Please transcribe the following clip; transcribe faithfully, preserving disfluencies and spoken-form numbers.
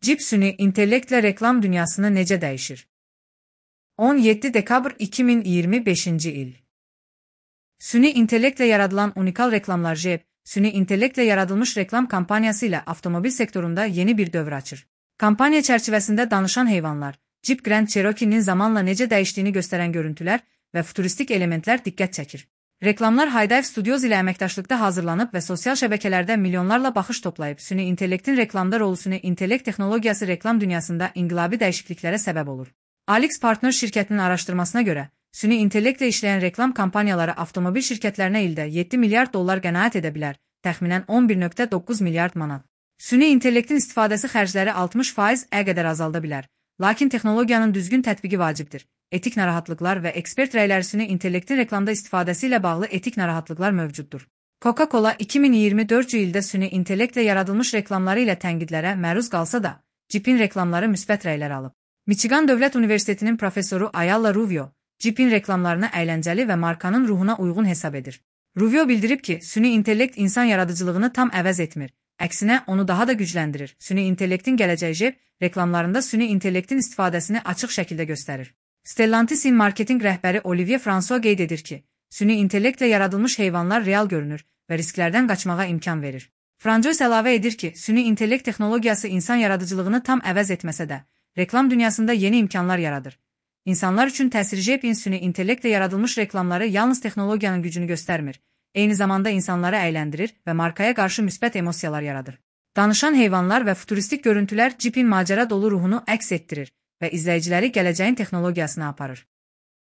Jeep süni intellektlə reklam dünyasını necə dəyişir? on yeddi dekabr iki min iyirmi beşinci il. Süni intellektlə yaradılan unikal reklamlar Jeep, süni intellektlə yaradılmış reklam kampaniyası ilə avtomobil sektorunda yeni bir dövr açır. Kampaniya çərçivəsində danışan heyvanlar, Jeep Grand Cherokee'nin zamanla necə dəyişdiyini göstərən görüntülər və futuristik elementlər diqqət çəkir. Reklamlar Hydive Studios ilə əməkdaşlıqda hazırlanıb və sosial şəbəkələrdə milyonlarla baxış toplayıb. Süni intellektin reklamda rolu süni intellekt texnologiyası reklam dünyasında inqilabi dəyişikliklərə səbəb olur. Alix Partners şirkətinin araşdırmasına görə, süni intellektlə işləyən reklam kampaniyaları avtomobil şirkətlərinə ildə yeddi milyard dollar qənaət edə bilər, təxminən on bir nöqtə doqquz milyard manat. Süni intellektin istifadəsi xərcləri altmış faiz ə qədər azalda bilər, lakin texnologiyanın düzgün tətbiqi vacibdir. Etik narahatlıqlar və ekspert rəyləri süni intellektin reklamda istifadəsi ilə bağlı etik narahatlıqlar mövcuddur. Coca-Cola iki min iyirmi dördüncü ildə süni intellektlə yaradılmış reklamları ilə tənqidlərə məruz qalsa da, Jeep'in reklamları müsbət rəylər alıb. Michigan Dövlət Universitetinin professoru Ayala Ruvio, Jeep'in reklamlarını əyləncəli və markanın ruhuna uyğun hesab edir. Ruvio bildirib ki, süni intellekt insan yaradıcılığını tam əvəz etmir, əksinə onu daha da gücləndirir. Süni intellektin gələcəyi Jeep reklamlarında süni intellektin istifadəsini açıq şəkildə göstərir. Stellantis'in marketinq rəhbəri Olivier François qeyd edir ki, süni intellektlə yaradılmış heyvanlar real görünür və risklərdən qaçmağa imkan verir. François əlavə edir ki, süni intellekt texnologiyası insan yaradıcılığını tam əvəz etməsə də, reklam dünyasında yeni imkanlar yaradır. İnsanlar üçün təsir Jeep'in süni intellektlə yaradılmış reklamları yalnız texnologiyanın gücünü göstərmir, eyni zamanda insanları əyləndirir və markaya qarşı müsbət emosiyalar yaradır. Danışan heyvanlar və futuristik görüntülər Jeep'in macəra dolu ruhunu əks etdirir və izləyiciləri gələcəyin texnologiyasına aparır.